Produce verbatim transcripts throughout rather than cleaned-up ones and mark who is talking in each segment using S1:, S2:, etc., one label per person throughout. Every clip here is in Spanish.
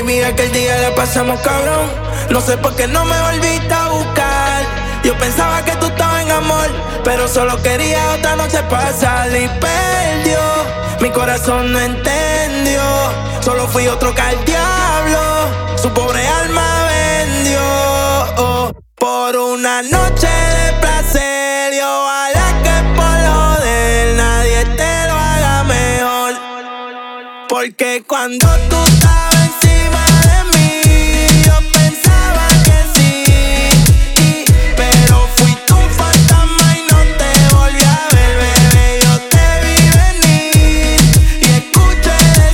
S1: baby, aquel día la pasamos cabrón. No sé por qué no me volviste a buscar. Yo pensaba que tú estabas en amor, pero solo quería otra noche pasar y perdió. Mi corazón no entendió. Solo fui otro que al diablo su pobre alma vendió, oh, por una noche de placer. Y ojalá que por lo de él nadie te lo haga mejor. Porque cuando tú estabas encima de mí, yo pensaba que sí, y, pero fuiste un fantasma y no te volví a ver, bebé. Yo te vi venir y escuché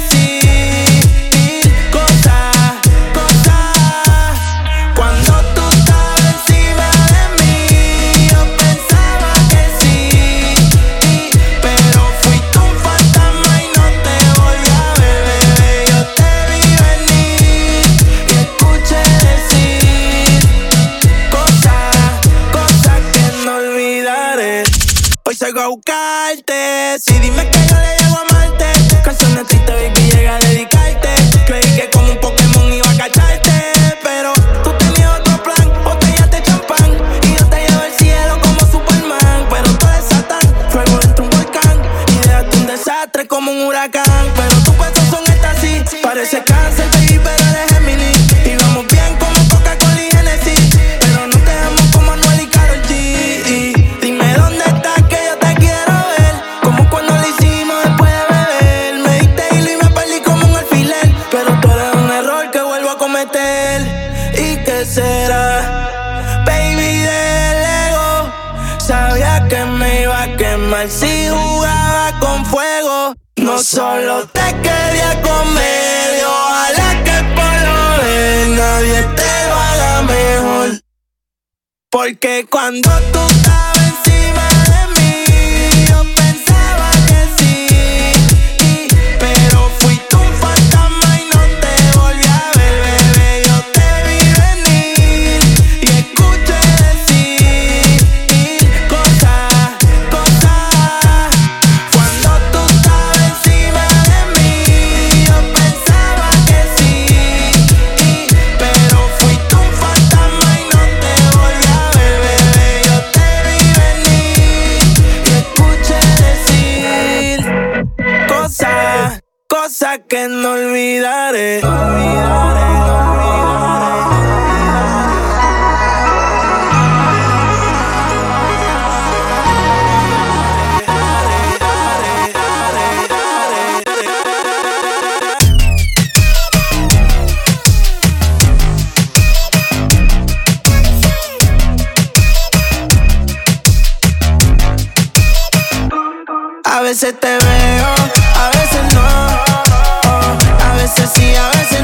S1: decir cosas, cosas. Cuando tú estabas encima de mí, yo pensaba que sí, y, pero fuiste un fantasma y no te volví a ver, bebé. Yo te vi venir y escuché decir cosas, cosas que no olvidaré. Hoy salgo a buscarte, sí, dime que yo le llego a amarte. Canciones tristes, baby, llega a dedicarte. Creí que como un Pokémon iba a cacharte, pero tú tenías otro plan, botellas de champán, y yo te llevo al cielo como Superman. Pero tú eres Satán, fuego dentro de un volcán, y dejaste un desastre como un huracán. Pero tus besos son éxtasis, parece cáncer, baby, pero eres Géminis. Y vamos bien como Coca-Cola y Genesis, pero no te amo como Anuel y Karol G. Dime dónde estás que yo te quiero ver, como cuando lo hicimos después de beber. Me diste hilo y me perdí como un alfiler, pero tú eres un error que vuelvo a cometer. ¿Y qué será, baby, del ego? Sabía que me iba a quemar si jugaba con fuego. No solo te quería comer, y ojalá que por lo de nadie te lo haga mejor. Porque cuando tú estabas encima de mí, yo pensaba que sí, y, pero fuiste un fantasma y no te volví a ver, bebé. Yo te vi venir y escuché decir cosas, cosas. Cuando tú estabas encima de mí, yo pensaba que sí, y, pero fuiste un fantasma y no te volví a ver, bebé. Yo te vi venir y escuché decir cosas, cosas que no olvidaré. No olvidaré, no olvidaré. A veces te veo, a veces no, oh, a veces sí, a veces